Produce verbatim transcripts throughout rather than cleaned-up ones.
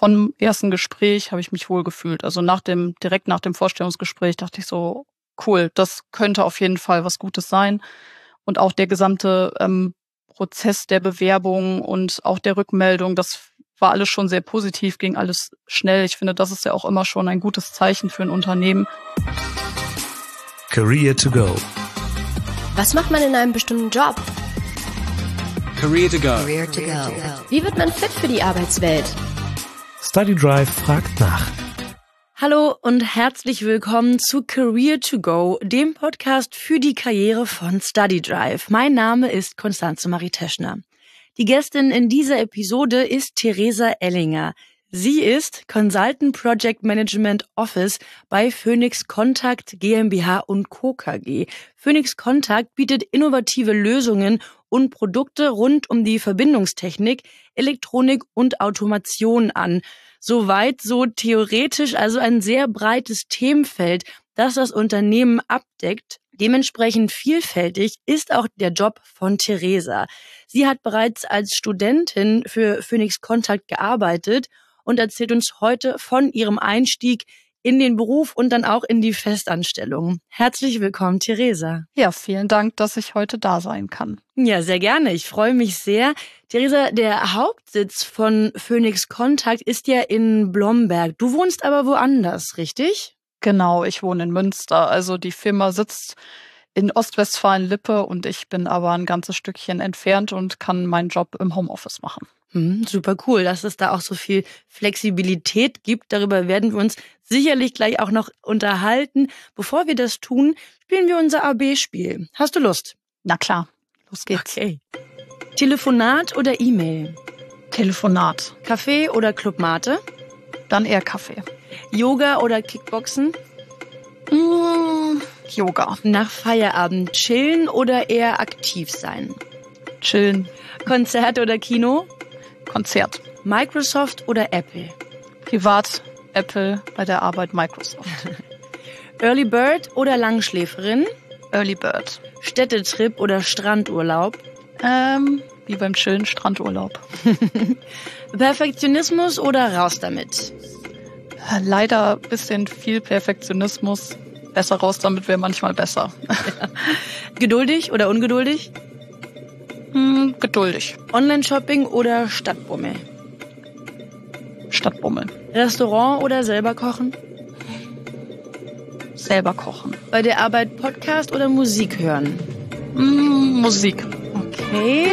vom ersten Gespräch habe ich mich wohl gefühlt. Also nach dem, direkt nach dem Vorstellungsgespräch dachte ich so, cool, das könnte auf jeden Fall was Gutes sein. Und auch der gesamte ähm, Prozess der Bewerbung und auch der Rückmeldung, das war alles schon sehr positiv, ging alles schnell. Ich finde, das ist ja auch immer schon ein gutes Zeichen für ein Unternehmen. Career to go. Was macht man in einem bestimmten Job? Career to go. Career to go. Wie wird man fit für die Arbeitswelt? StudyDrive fragt nach. Hallo und herzlich willkommen zu Career to go, dem Podcast für die Karriere von StudyDrive. Mein Name ist Constanze Marie Teschner. Die Gästin in dieser Episode ist Theresa Ellinger. Sie ist Consultant Project Management Office bei Phoenix Contact GmbH und Co. K G. Phoenix Contact bietet innovative Lösungen und Produkte rund um die Verbindungstechnik, Elektronik und Automation an. Soweit so theoretisch, also ein sehr breites Themenfeld, das das Unternehmen abdeckt. Dementsprechend vielfältig ist auch der Job von Theresa. Sie hat bereits als Studentin für Phoenix Contact gearbeitet und erzählt uns heute von ihrem Einstieg in den Beruf und dann auch in die Festanstellung. Herzlich willkommen, Theresa. Ja, vielen Dank, dass ich heute da sein kann. Ja, sehr gerne. Ich freue mich sehr. Theresa, der Hauptsitz von Phoenix Contact ist ja in Blomberg. Du wohnst aber woanders, richtig? Genau, ich wohne in Münster. Also die Firma sitzt in Ostwestfalen-Lippe und ich bin aber ein ganzes Stückchen entfernt und kann meinen Job im Homeoffice machen. Hm, super cool, dass es da auch so viel Flexibilität gibt. Darüber werden wir uns sicherlich gleich auch noch unterhalten. Bevor wir das tun, spielen wir unser A B-Spiel. Hast du Lust? Na klar, los geht's. Okay. Telefonat oder E-Mail? Telefonat. Kaffee oder Clubmate? Dann eher Kaffee. Yoga oder Kickboxen? Mmh, Yoga. Nach Feierabend chillen oder eher aktiv sein? Chillen. Konzert oder Kino? Konzert. Microsoft oder Apple? Privat Apple, bei der Arbeit Microsoft. Early Bird oder Langschläferin? Early Bird. Städtetrip oder Strandurlaub? Ähm, wie beim Chillen, Strandurlaub. Perfektionismus oder raus damit? Leider ein bisschen viel Perfektionismus. Besser raus damit wäre manchmal besser. Ja. Geduldig oder ungeduldig? Hm, geduldig. Online-Shopping oder Stadtbummel? Stadtbummel. Restaurant oder selber kochen? Selber kochen. Bei der Arbeit Podcast oder Musik hören? Hm, Musik. Okay.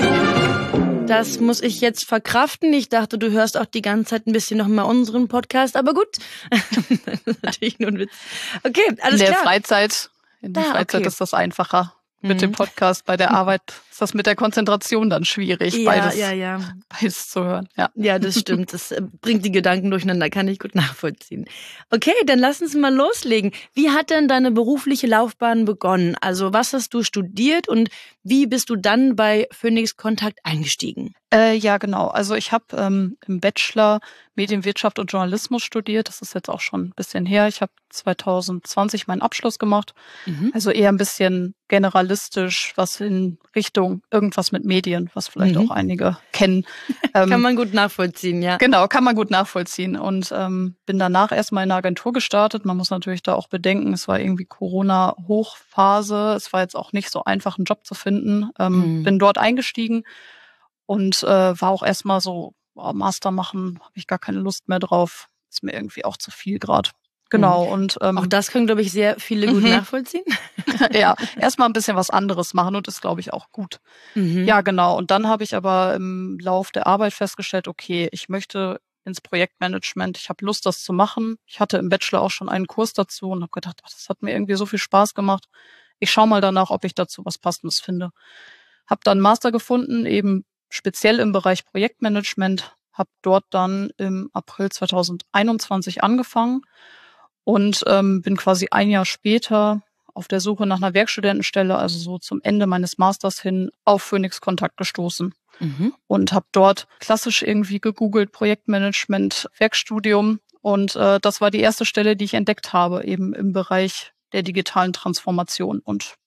Das muss ich jetzt verkraften. Ich dachte, du hörst auch die ganze Zeit ein bisschen noch mal unseren Podcast, aber gut. Das ist natürlich nur ein Witz. Okay, alles klar. In der klar. Freizeit, in der ah, Freizeit okay. ist das einfacher. Mit mhm. dem Podcast, bei der Arbeit ist das mit der Konzentration dann schwierig, ja, beides, ja, ja. beides zu hören. Ja. ja, das stimmt. Das bringt die Gedanken durcheinander, kann ich gut nachvollziehen. Okay, dann lass uns mal loslegen. Wie hat denn deine berufliche Laufbahn begonnen? Also was hast du studiert und wie bist du dann bei Phoenix Contact eingestiegen? Äh, ja, genau. Also ich habe ähm, im Bachelor Medienwirtschaft und Journalismus studiert. Das ist jetzt auch schon ein bisschen her. Ich habe zwanzig zwanzig meinen Abschluss gemacht. Mhm. Also eher ein bisschen generalistisch, was in Richtung irgendwas mit Medien, was vielleicht mhm. auch einige kennen. Ähm, kann man gut nachvollziehen, ja. Genau, kann man gut nachvollziehen. Und ähm, bin danach erstmal in einer Agentur gestartet. Man muss natürlich da auch bedenken, es war irgendwie Corona-Hochphase. Es war jetzt auch nicht so einfach, einen Job zu finden. Ähm, mhm. Bin dort eingestiegen. Und äh, war auch erstmal so, oh, Master machen, habe ich gar keine Lust mehr drauf. Ist mir irgendwie auch zu viel gerade. Genau. Mhm. Und ähm, auch das können, glaube ich, sehr viele gut mhm. nachvollziehen. Ja, erstmal ein bisschen was anderes machen und ist, glaube ich, auch gut. Mhm. Ja, genau. Und dann habe ich aber im Lauf der Arbeit festgestellt, okay, ich möchte ins Projektmanagement. Ich habe Lust, das zu machen. Ich hatte im Bachelor auch schon einen Kurs dazu und habe gedacht, ach, das hat mir irgendwie so viel Spaß gemacht. Ich schaue mal danach, ob ich dazu was Passendes finde. Habe dann einen Master gefunden, eben speziell im Bereich Projektmanagement, habe dort dann im April zwanzig einundzwanzig angefangen und ähm, bin quasi ein Jahr später auf der Suche nach einer Werkstudentenstelle, also so zum Ende meines Masters hin, auf Phoenix Contact gestoßen. Mhm. Und habe dort klassisch irgendwie gegoogelt, Projektmanagement, Werkstudium. Und äh, das war die erste Stelle, die ich entdeckt habe, eben im Bereich der digitalen Transformation. Und ja,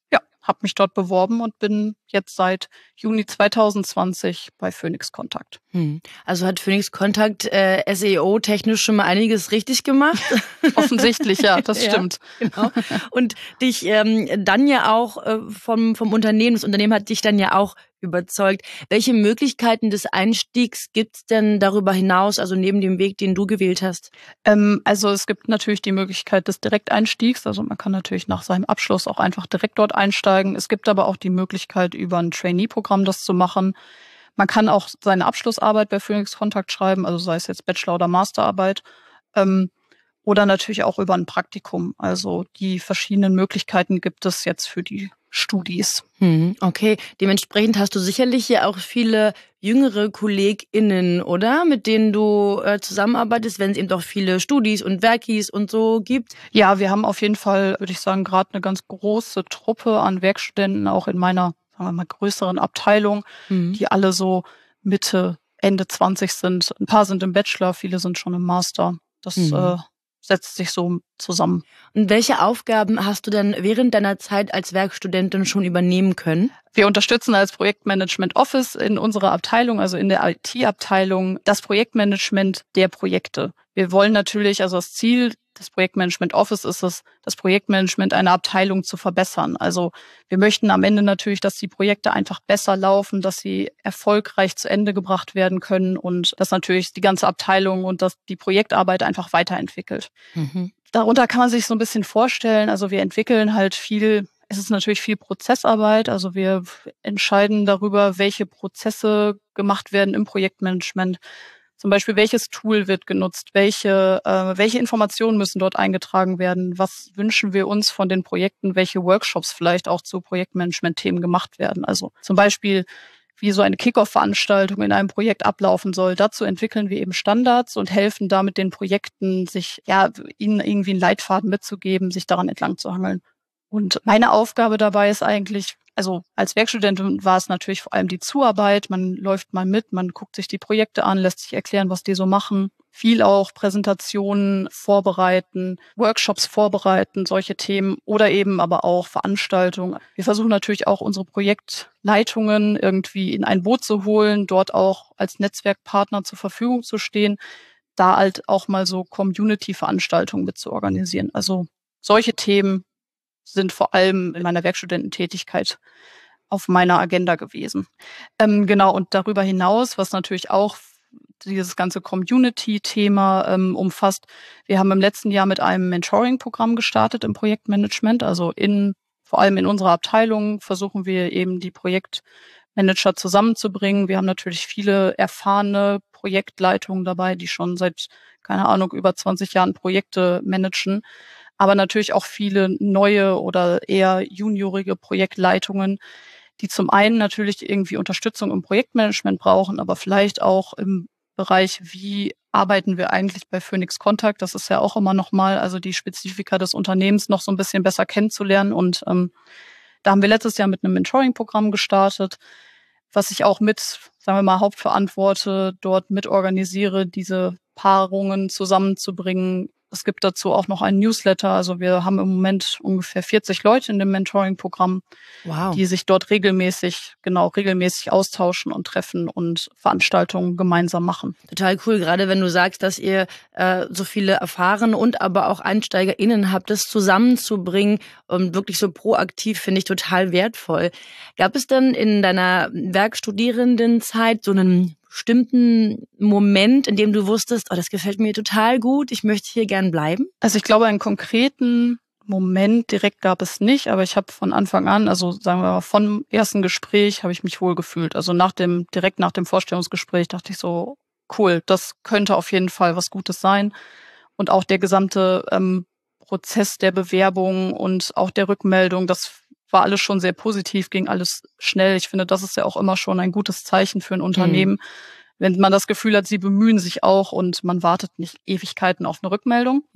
habe mich dort beworben und bin jetzt seit Juni zwanzig zwanzig bei Phoenix Contact. Hm. Also hat Phoenix Contact äh, S E O-technisch schon mal einiges richtig gemacht? Offensichtlich, ja, das stimmt. Ja, genau. Und dich ähm, dann ja auch äh, vom, vom Unternehmen, das Unternehmen hat dich dann ja auch überzeugt. Welche Möglichkeiten des Einstiegs gibt's denn darüber hinaus, also neben dem Weg, den du gewählt hast? Ähm, also es gibt natürlich die Möglichkeit des Direkteinstiegs. Also man kann natürlich nach seinem Abschluss auch einfach direkt dort einsteigen. Es gibt aber auch die Möglichkeit, über ein Trainee-Programm das zu machen. Man kann auch seine Abschlussarbeit bei Phoenix Contact schreiben, also sei es jetzt Bachelor- oder Masterarbeit. Ähm, oder natürlich auch über ein Praktikum. Also die verschiedenen Möglichkeiten gibt es jetzt für die Studis. Hm, okay, dementsprechend hast du sicherlich ja auch viele jüngere KollegInnen, oder? Mit denen du äh, zusammenarbeitest, wenn es eben doch viele Studis und Werkis und so gibt. Ja, wir haben auf jeden Fall, würde ich sagen, gerade eine ganz große Truppe an Werkstudenten, auch in meiner, sagen wir mal, größeren Abteilung, Mhm. die alle so Mitte, Ende zwanzig sind. Ein paar sind im Bachelor, viele sind schon im Master. Das Mhm. äh, setzt sich so zusammen. Und welche Aufgaben hast du denn während deiner Zeit als Werkstudentin schon übernehmen können? Wir unterstützen als Projektmanagement Office in unserer Abteilung, also in der I T-Abteilung, das Projektmanagement der Projekte. Wir wollen natürlich, also das Ziel des Projektmanagement Office ist es, das Projektmanagement einer Abteilung zu verbessern. Also wir möchten am Ende natürlich, dass die Projekte einfach besser laufen, dass sie erfolgreich zu Ende gebracht werden können und dass natürlich die ganze Abteilung und dass die Projektarbeit einfach weiterentwickelt. Mhm. Darunter kann man sich so ein bisschen vorstellen, also wir entwickeln halt viel, es ist natürlich viel Prozessarbeit, also wir entscheiden darüber, welche Prozesse gemacht werden im Projektmanagement. Zum Beispiel, welches Tool wird genutzt, welche, äh, welche Informationen müssen dort eingetragen werden, was wünschen wir uns von den Projekten, welche Workshops vielleicht auch zu Projektmanagement-Themen gemacht werden. Also zum Beispiel, wie so eine Kick-Off-Veranstaltung in einem Projekt ablaufen soll. Dazu entwickeln wir eben Standards und helfen damit den Projekten, sich, ja, ihnen irgendwie einen Leitfaden mitzugeben, sich daran entlang zu hangeln. Und meine Aufgabe dabei ist eigentlich, also als Werkstudentin war es natürlich vor allem die Zuarbeit. Man läuft mal mit, man guckt sich die Projekte an, lässt sich erklären, was die so machen. Viel auch Präsentationen vorbereiten, Workshops vorbereiten, solche Themen oder eben aber auch Veranstaltungen. Wir versuchen natürlich auch unsere Projektleitungen irgendwie in ein Boot zu holen, dort auch als Netzwerkpartner zur Verfügung zu stehen, da halt auch mal so Community-Veranstaltungen mit zu organisieren. Also solche Themen sind vor allem in meiner Werkstudententätigkeit auf meiner Agenda gewesen. Ähm, genau, und darüber hinaus, was natürlich auch dieses ganze Community-Thema ähm, umfasst, wir haben im letzten Jahr mit einem Mentoring-Programm gestartet im Projektmanagement. Also in vor allem in unserer Abteilung versuchen wir eben die Projektmanager zusammenzubringen. Wir haben natürlich viele erfahrene Projektleitungen dabei, die schon seit, keine Ahnung, über zwanzig Jahren Projekte managen. Aber natürlich auch viele neue oder eher juniorige Projektleitungen, die zum einen natürlich irgendwie Unterstützung im Projektmanagement brauchen, aber vielleicht auch im Bereich, wie arbeiten wir eigentlich bei Phoenix Contact? Das ist ja auch immer nochmal, also die Spezifika des Unternehmens noch so ein bisschen besser kennenzulernen. Und ähm, da haben wir letztes Jahr mit einem Mentoring-Programm gestartet, was ich auch mit, sagen wir mal, hauptverantworte, dort mitorganisiere, diese Paarungen zusammenzubringen. Es gibt dazu auch noch einen Newsletter. Also wir haben im Moment ungefähr vierzig Leute in dem Mentoring-Programm, Wow. die sich dort regelmäßig, genau, regelmäßig austauschen und treffen und Veranstaltungen gemeinsam machen. Total cool, gerade wenn du sagst, dass ihr äh, so viele erfahrene und aber auch EinsteigerInnen habt, das zusammenzubringen und wirklich so proaktiv, finde ich total wertvoll. Gab es denn in deiner Werkstudierendenzeit so einen bestimmten Moment, in dem du wusstest, oh, das gefällt mir total gut, ich möchte hier gern bleiben? Also ich glaube, einen konkreten Moment direkt gab es nicht, aber ich habe von Anfang an, also sagen wir mal, vom ersten Gespräch habe ich mich wohl gefühlt. Also nach dem, direkt nach dem Vorstellungsgespräch dachte ich so, cool, das könnte auf jeden Fall was Gutes sein. Und auch der gesamte ähm, Prozess der Bewerbung und auch der Rückmeldung, das war alles schon sehr positiv, ging alles schnell. Ich finde, das ist ja auch immer schon ein gutes Zeichen für ein Unternehmen, mhm. wenn man das Gefühl hat, sie bemühen sich auch und man wartet nicht Ewigkeiten auf eine Rückmeldung. Ja.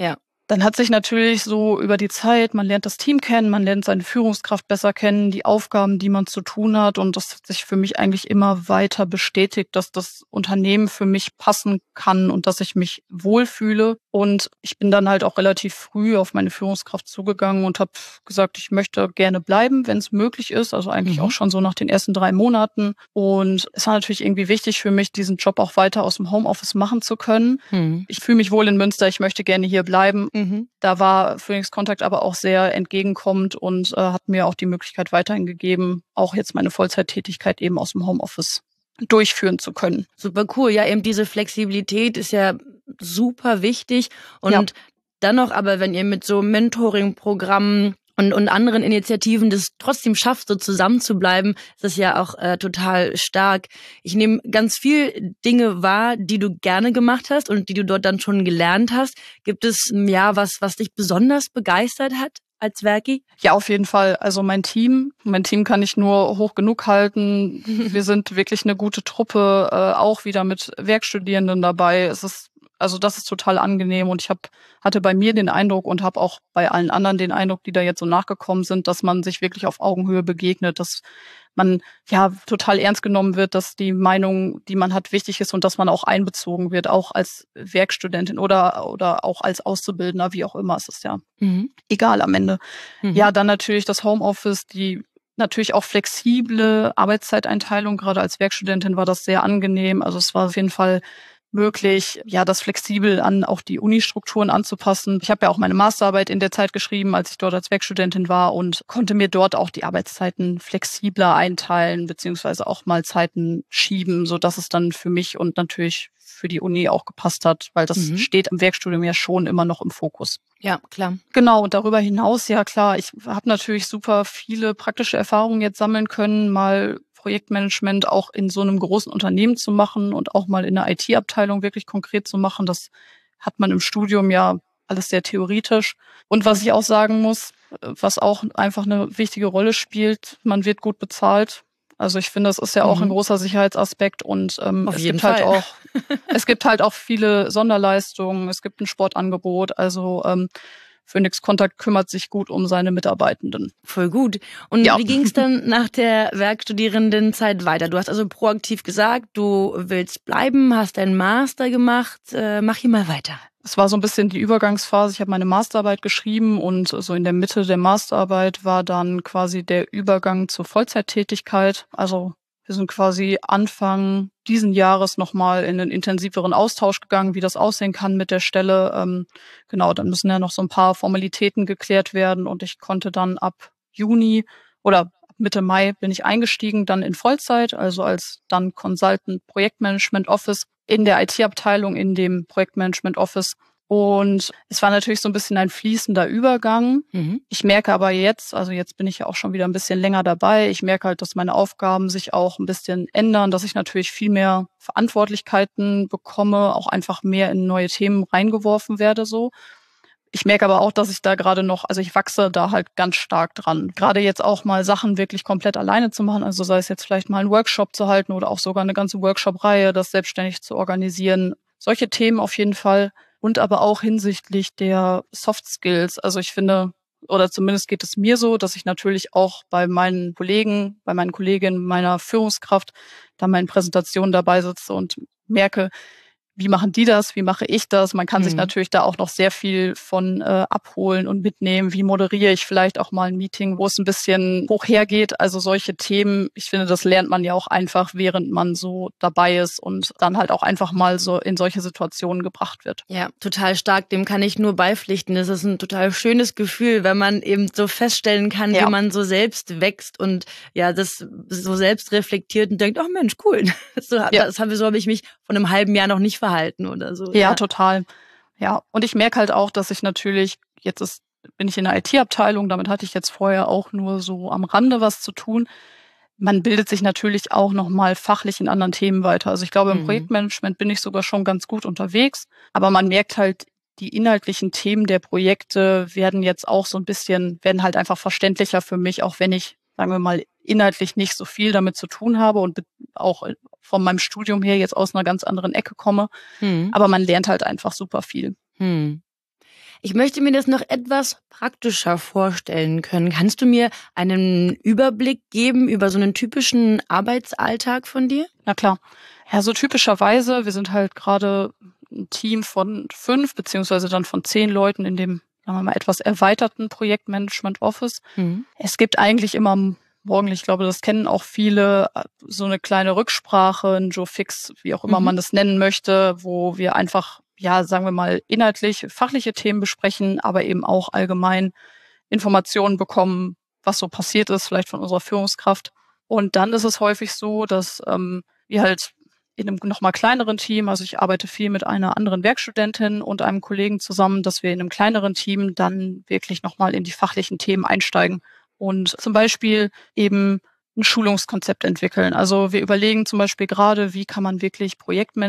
Dann hat sich natürlich so über die Zeit, man lernt das Team kennen, man lernt seine Führungskraft besser kennen, die Aufgaben, die man zu tun hat. Und das hat sich für mich eigentlich immer weiter bestätigt, dass das Unternehmen für mich passen kann und dass ich mich wohlfühle. Und ich bin dann halt auch relativ früh auf meine Führungskraft zugegangen und habe gesagt, ich möchte gerne bleiben, wenn es möglich ist. Also eigentlich mhm. auch schon so nach den ersten drei Monaten. Und es war natürlich irgendwie wichtig für mich, diesen Job auch weiter aus dem Homeoffice machen zu können. Mhm. Ich fühle mich wohl in Münster, ich möchte gerne hier bleiben. Mhm. Da war Phoenix Contact aber auch sehr entgegenkommend und äh, hat mir auch die Möglichkeit weiterhin gegeben, auch jetzt meine Vollzeittätigkeit eben aus dem Homeoffice durchführen zu können. Super cool. Ja, eben diese Flexibilität ist ja super wichtig. Und ja. dann noch aber, wenn ihr mit so Mentoring-Programmen Und, und anderen Initiativen das trotzdem schafft, so zusammen zu bleiben, ist das ja auch äh, total stark. Ich nehme ganz viel Dinge wahr, die du gerne gemacht hast und die du dort dann schon gelernt hast. Gibt es ja was, was dich besonders begeistert hat als Werki? Ja, auf jeden Fall. Also mein Team, mein Team kann ich nur hoch genug halten. Wir sind wirklich eine gute Truppe, äh, auch wieder mit Werkstudierenden dabei. Es ist Also das ist total angenehm und ich hab, hatte bei mir den Eindruck und habe auch bei allen anderen den Eindruck, die da jetzt so nachgekommen sind, dass man sich wirklich auf Augenhöhe begegnet, dass man ja total ernst genommen wird, dass die Meinung, die man hat, wichtig ist und dass man auch einbezogen wird, auch als Werkstudentin oder oder auch als Auszubildender, wie auch immer. Es ist ja mhm. egal am Ende. Mhm. Ja, dann natürlich das Homeoffice, die natürlich auch flexible Arbeitszeiteinteilung. Gerade als Werkstudentin war das sehr angenehm. Also es war auf jeden Fall möglich, ja, das flexibel an auch die Unistrukturen anzupassen. Ich habe ja auch meine Masterarbeit in der Zeit geschrieben, als ich dort als Werkstudentin war und konnte mir dort auch die Arbeitszeiten flexibler einteilen, beziehungsweise auch mal Zeiten schieben, so dass es dann für mich und natürlich für die Uni auch gepasst hat, weil das mhm. steht im Werkstudium ja schon immer noch im Fokus. Ja, klar. Genau, und darüber hinaus, ja klar, ich habe natürlich super viele praktische Erfahrungen jetzt sammeln können, mal Projektmanagement auch in so einem großen Unternehmen zu machen und auch mal in der I T-Abteilung wirklich konkret zu machen. Das hat man im Studium ja alles sehr theoretisch. Und was ich auch sagen muss, was auch einfach eine wichtige Rolle spielt, man wird gut bezahlt. Also ich finde, das ist ja auch mhm. ein großer Sicherheitsaspekt und ähm, es gibt Fall. halt auch es gibt halt auch viele Sonderleistungen, es gibt ein Sportangebot, also ähm, Phoenix Contact kümmert sich gut um seine Mitarbeitenden. Voll gut. Und ja. wie ging es dann nach der Werkstudierendenzeit weiter? Du hast also proaktiv gesagt, du willst bleiben, hast deinen Master gemacht. Äh, mach hier mal weiter. Es war so ein bisschen die Übergangsphase. Ich habe meine Masterarbeit geschrieben und so in der Mitte der Masterarbeit war dann quasi der Übergang zur Vollzeittätigkeit. Also wir sind quasi Anfang diesen Jahres nochmal in einen intensiveren Austausch gegangen, wie das aussehen kann mit der Stelle. Ähm, genau, dann müssen ja noch so ein paar Formalitäten geklärt werden und ich konnte dann ab Juni oder Mitte Mai bin ich eingestiegen, dann in Vollzeit, also als dann Consultant Projektmanagement Office in der I T-Abteilung in dem Projektmanagement Office. Und es war natürlich so ein bisschen ein fließender Übergang. Mhm. Ich merke aber jetzt, also jetzt bin ich ja auch schon wieder ein bisschen länger dabei, ich merke halt, dass meine Aufgaben sich auch ein bisschen ändern, dass ich natürlich viel mehr Verantwortlichkeiten bekomme, auch einfach mehr in neue Themen reingeworfen werde so. Ich merke aber auch, dass ich da gerade noch, also ich wachse da halt ganz stark dran. Gerade jetzt auch mal Sachen wirklich komplett alleine zu machen, also sei es jetzt vielleicht mal einen Workshop zu halten oder auch sogar eine ganze Workshop-Reihe, das selbstständig zu organisieren. Solche Themen auf jeden Fall. Und aber auch hinsichtlich der Soft Skills. Also ich finde, oder zumindest geht es mir so, dass ich natürlich auch bei meinen Kollegen, bei meinen Kolleginnen, meiner Führungskraft, da meinen Präsentationen dabei sitze und merke, wie machen die das, wie mache ich das? Man kann mhm. sich natürlich da auch noch sehr viel von äh, abholen und mitnehmen. Wie moderiere ich vielleicht auch mal ein Meeting, wo es ein bisschen hoch hergeht? Also solche Themen, ich finde, das lernt man ja auch einfach, während man so dabei ist und dann halt auch einfach mal so in solche Situationen gebracht wird. Ja, total stark. Dem kann ich nur beipflichten. Das ist ein total schönes Gefühl, wenn man eben so feststellen kann, ja. wie man so selbst wächst und ja, das so selbst reflektiert und denkt, ach Mensch, cool. So, ja. Das habe so habe ich mich von einem halben Jahr noch nicht verhalten oder so. Ja, ja, total. Ja, und ich merke halt auch, dass ich natürlich, jetzt ist, bin ich in der I T-Abteilung, damit hatte ich jetzt vorher auch nur so am Rande was zu tun. Man bildet sich natürlich auch nochmal fachlich in anderen Themen weiter. Also ich glaube, im mhm. Projektmanagement bin ich sogar schon ganz gut unterwegs, aber man merkt halt, die inhaltlichen Themen der Projekte werden jetzt auch so ein bisschen, werden halt einfach verständlicher für mich, auch wenn ich, sagen wir mal, inhaltlich nicht so viel damit zu tun habe und auch von meinem Studium her jetzt aus einer ganz anderen Ecke komme. Hm. Aber man lernt halt einfach super viel. Hm. Ich möchte mir das noch etwas praktischer vorstellen können. Kannst du mir einen Überblick geben über so einen typischen Arbeitsalltag von dir? Na klar. Ja, so typischerweise, wir sind halt gerade ein Team von fünf beziehungsweise dann von zehn Leuten in dem, sagen wir mal, etwas erweiterten Projektmanagement Office. Mhm. Es gibt eigentlich immer morgendlich, ich glaube, das kennen auch viele, so eine kleine Rücksprache, ein Joe Fix, wie auch immer mhm. man das nennen möchte, wo wir einfach, ja, sagen wir mal, inhaltlich fachliche Themen besprechen, aber eben auch allgemein Informationen bekommen, was so passiert ist, vielleicht von unserer Führungskraft. Und dann ist es häufig so, dass ähm, wir halt in einem noch mal kleineren Team, also ich arbeite viel mit einer anderen Werkstudentin und einem Kollegen zusammen, dass wir in einem kleineren Team dann wirklich noch mal in die fachlichen Themen einsteigen und zum Beispiel eben ein Schulungskonzept entwickeln. Also wir überlegen zum Beispiel gerade, wie kann man wirklich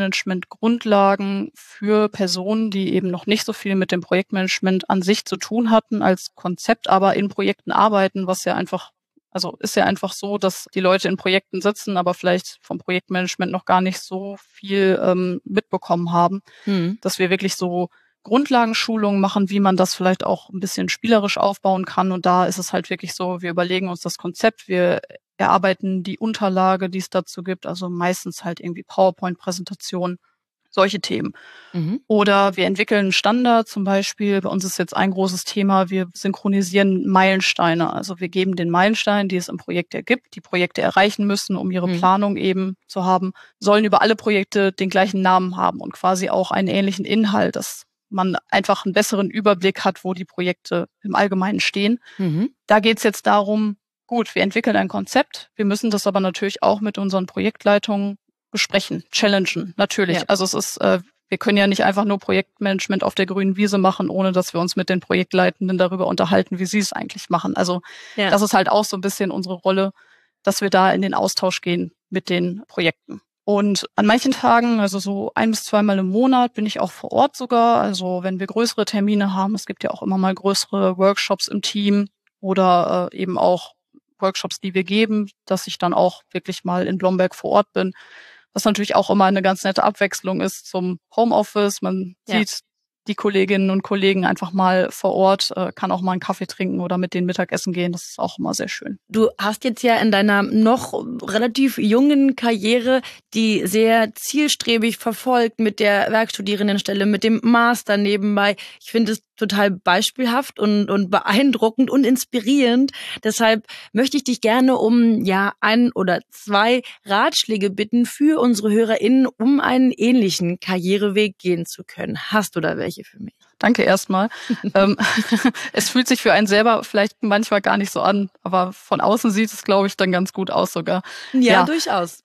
Projektmanagement-Grundlagen für Personen, die eben noch nicht so viel mit dem Projektmanagement an sich zu tun hatten, als Konzept, aber in Projekten arbeiten, was ja einfach, also ist ja einfach so, dass die Leute in Projekten sitzen, aber vielleicht vom Projektmanagement noch gar nicht so viel ähm, mitbekommen haben, mhm. dass wir wirklich so Grundlagenschulungen machen, wie man das vielleicht auch ein bisschen spielerisch aufbauen kann. Und da ist es halt wirklich so, wir überlegen uns das Konzept, wir erarbeiten die Unterlage, die es dazu gibt, also meistens halt irgendwie PowerPoint-Präsentationen, solche Themen. Mhm. Oder wir entwickeln einen Standard, zum Beispiel, bei uns ist jetzt ein großes Thema, wir synchronisieren Meilensteine. Also wir geben den Meilensteinen, die es im Projekt ergibt, die Projekte erreichen müssen, um ihre mhm. Planung eben zu haben, sollen über alle Projekte den gleichen Namen haben und quasi auch einen ähnlichen Inhalt, dass man einfach einen besseren Überblick hat, wo die Projekte im Allgemeinen stehen. Mhm. Da geht es jetzt darum, gut, wir entwickeln ein Konzept, wir müssen das aber natürlich auch mit unseren Projektleitungen besprechen, challengen, natürlich. Ja. Also es ist, äh, wir können ja nicht einfach nur Projektmanagement auf der grünen Wiese machen, ohne dass wir uns mit den Projektleitenden darüber unterhalten, wie sie es eigentlich machen. Also ja. das ist halt auch so ein bisschen unsere Rolle, dass wir da in den Austausch gehen mit den Projekten. Und an manchen Tagen, also so ein bis zweimal im Monat, bin ich auch vor Ort sogar. Also wenn wir größere Termine haben, es gibt ja auch immer mal größere Workshops im Team oder äh, eben auch Workshops, die wir geben, dass ich dann auch wirklich mal in Blomberg vor Ort bin. Was natürlich auch immer eine ganz nette Abwechslung ist zum Homeoffice. Man ja. sieht die Kolleginnen und Kollegen einfach mal vor Ort, äh, kann auch mal einen Kaffee trinken oder mit denen Mittagessen gehen. Das ist auch immer sehr schön. Du hast jetzt ja in deiner noch relativ jungen Karriere, die sehr zielstrebig verfolgt mit der Werkstudierendenstelle, mit dem Master nebenbei. Ich finde es total beispielhaft und, und beeindruckend und inspirierend. Deshalb möchte ich dich gerne um ja ein oder zwei Ratschläge bitten für unsere HörerInnen, um einen ähnlichen Karriereweg gehen zu können. Hast du da welche für mich? Danke erstmal. ähm, es fühlt sich für einen selber vielleicht manchmal gar nicht so an, aber von außen sieht es, glaube ich, dann ganz gut aus sogar. Ja, ja. durchaus.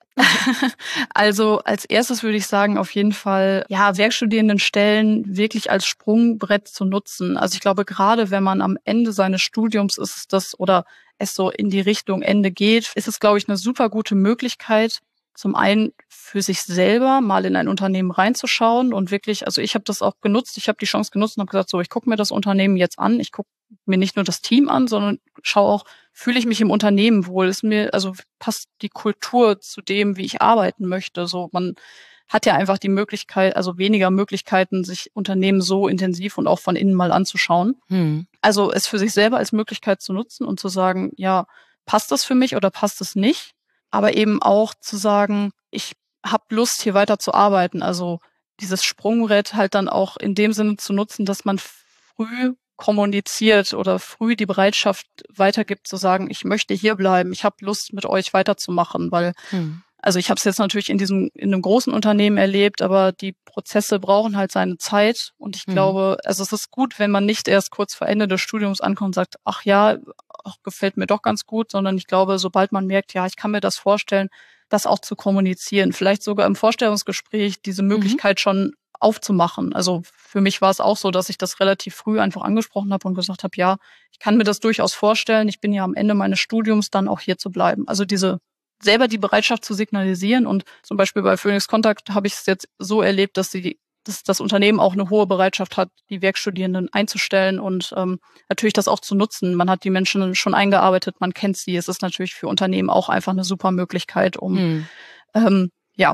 Also als erstes würde ich sagen, auf jeden Fall, ja, Werkstudierendenstellen wirklich als Sprungbrett zu nutzen. Also ich glaube, gerade wenn man am Ende seines Studiums ist, das oder es so in die Richtung Ende geht, ist es, glaube ich, eine super gute Möglichkeit, zum einen für sich selber mal in ein Unternehmen reinzuschauen und wirklich, also ich habe das auch genutzt, ich habe die Chance genutzt und habe gesagt, so, ich gucke mir das Unternehmen jetzt an, ich gucke mir nicht nur das Team an, sondern schaue auch, fühle ich mich im Unternehmen wohl, ist mir, also passt die Kultur zu dem, wie ich arbeiten möchte, so, man hat ja einfach die Möglichkeit, also weniger Möglichkeiten, sich Unternehmen so intensiv und auch von innen mal anzuschauen. Hm. Also es für sich selber als Möglichkeit zu nutzen und zu sagen, ja, passt das für mich oder passt es nicht? Aber eben auch zu sagen, ich habe Lust, hier weiter zu arbeiten. Also dieses Sprungbrett halt dann auch in dem Sinne zu nutzen, dass man früh kommuniziert oder früh die Bereitschaft weitergibt, zu sagen, ich möchte hier bleiben, ich habe Lust, mit euch weiterzumachen. Weil, hm. also ich habe es jetzt natürlich in diesem in einem großen Unternehmen erlebt, aber die Prozesse brauchen halt seine Zeit. Und ich hm. glaube, also es ist gut, wenn man nicht erst kurz vor Ende des Studiums ankommt und sagt, ach ja, ach, gefällt mir doch ganz gut, sondern ich glaube, sobald man merkt, ja, ich kann mir das vorstellen, das auch zu kommunizieren, vielleicht sogar im Vorstellungsgespräch diese Möglichkeit mhm. schon aufzumachen. Also für mich war es auch so, dass ich das relativ früh einfach angesprochen habe und gesagt habe, ja, ich kann mir das durchaus vorstellen, ich bin ja am Ende meines Studiums dann auch hier zu bleiben. Also diese selber die Bereitschaft zu signalisieren und zum Beispiel bei Phoenix Contact habe ich es jetzt so erlebt, dass sie dass das Unternehmen auch eine hohe Bereitschaft hat, die Werkstudierenden einzustellen und ähm, natürlich das auch zu nutzen. Man hat die Menschen schon eingearbeitet, man kennt sie. Es ist natürlich für Unternehmen auch einfach eine super Möglichkeit, um mhm. ähm, ja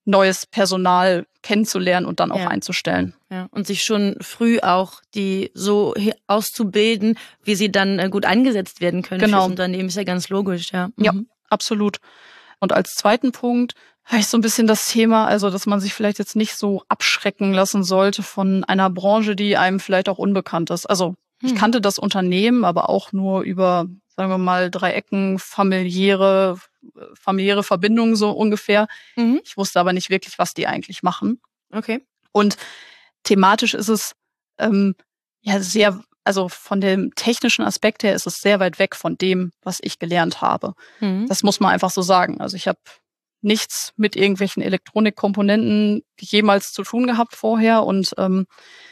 neues Personal kennenzulernen und dann auch ja. einzustellen. Ja, und sich schon früh auch die so auszubilden, wie sie dann gut eingesetzt werden können genau. fürs Unternehmen, ist ja ganz logisch. Ja, ja mhm. absolut. Und als zweiten Punkt habe ich so ein bisschen das Thema, also dass man sich vielleicht jetzt nicht so abschrecken lassen sollte von einer Branche, die einem vielleicht auch unbekannt ist. Also ich hm. kannte das Unternehmen, aber auch nur über, sagen wir mal, drei Ecken, familiäre, familiäre Verbindungen so ungefähr. Mhm. Ich wusste aber nicht wirklich, was die eigentlich machen. Okay. Und thematisch ist es ähm, ja sehr, also von dem technischen Aspekt her ist es sehr weit weg von dem, was ich gelernt habe. Mhm. Das muss man einfach so sagen. Also ich habe nichts mit irgendwelchen Elektronikkomponenten jemals zu tun gehabt vorher. Und ähm,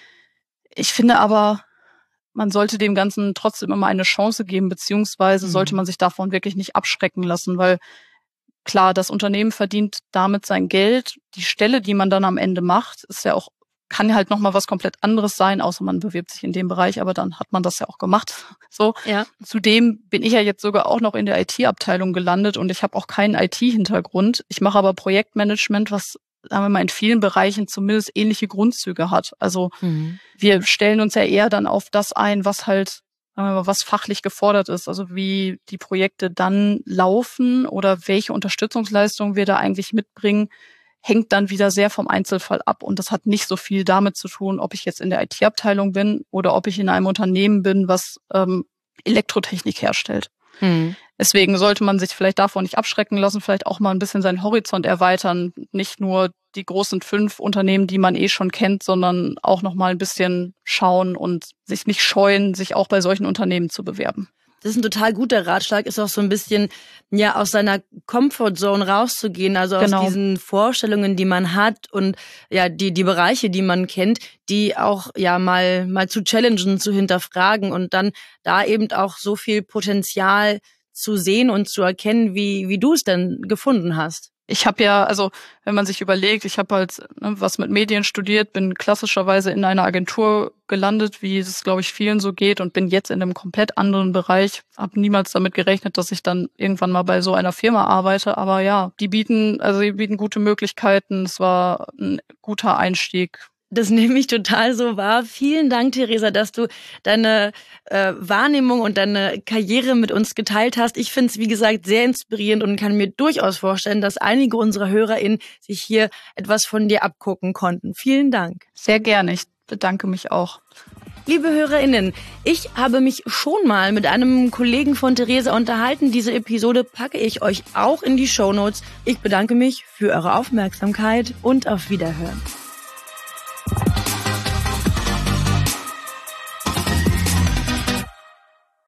ich finde aber, man sollte dem Ganzen trotzdem immer eine Chance geben, beziehungsweise mhm. sollte man sich davon wirklich nicht abschrecken lassen, weil klar, das Unternehmen verdient damit sein Geld. Die Stelle, die man dann am Ende macht, ist ja auch, kann halt nochmal was komplett anderes sein, außer man bewirbt sich in dem Bereich, aber dann hat man das ja auch gemacht. So. Ja. Zudem bin ich ja jetzt sogar auch noch in der I T-Abteilung gelandet und ich habe auch keinen I T-Hintergrund. Ich mache aber Projektmanagement, was, sagen wir mal, in vielen Bereichen zumindest ähnliche Grundzüge hat. Also mhm. wir stellen uns ja eher dann auf das ein, was halt, sagen wir mal, was fachlich gefordert ist. Also wie die Projekte dann laufen oder welche Unterstützungsleistungen wir da eigentlich mitbringen, hängt dann wieder sehr vom Einzelfall ab. Und das hat nicht so viel damit zu tun, ob ich jetzt in der I T-Abteilung bin oder ob ich in einem Unternehmen bin, was ähm, Elektrotechnik herstellt. Mhm. Deswegen sollte man sich vielleicht davon nicht abschrecken lassen, vielleicht auch mal ein bisschen seinen Horizont erweitern. Nicht nur die großen fünf Unternehmen, die man eh schon kennt, sondern auch noch mal ein bisschen schauen und sich nicht scheuen, sich auch bei solchen Unternehmen zu bewerben. Das ist ein total guter Ratschlag, ist auch so ein bisschen, ja, aus seiner Comfortzone rauszugehen, also aus genau. diesen Vorstellungen, die man hat und ja, die, die Bereiche, die man kennt, die auch, ja, mal, mal zu challengen, zu hinterfragen und dann da eben auch so viel Potenzial zu sehen und zu erkennen, wie, wie du es denn gefunden hast. Ich habe ja, also wenn man sich überlegt, ich habe halt ne, was mit Medien studiert, bin klassischerweise in einer Agentur gelandet, wie es, glaube ich, vielen so geht und bin jetzt in einem komplett anderen Bereich. Habe niemals damit gerechnet, dass ich dann irgendwann mal bei so einer Firma arbeite. Aber ja, die bieten, also die bieten gute Möglichkeiten. Es war ein guter Einstieg. Das nehme ich total so wahr. Vielen Dank, Theresa, dass du deine äh, Wahrnehmung und deine Karriere mit uns geteilt hast. Ich finde es, wie gesagt, sehr inspirierend und kann mir durchaus vorstellen, dass einige unserer HörerInnen sich hier etwas von dir abgucken konnten. Vielen Dank. Sehr gerne. Ich bedanke mich auch. Liebe HörerInnen, ich habe mich schon mal mit einem Kollegen von Theresa unterhalten. Diese Episode packe ich euch auch in die Shownotes. Ich bedanke mich für eure Aufmerksamkeit und auf Wiederhören.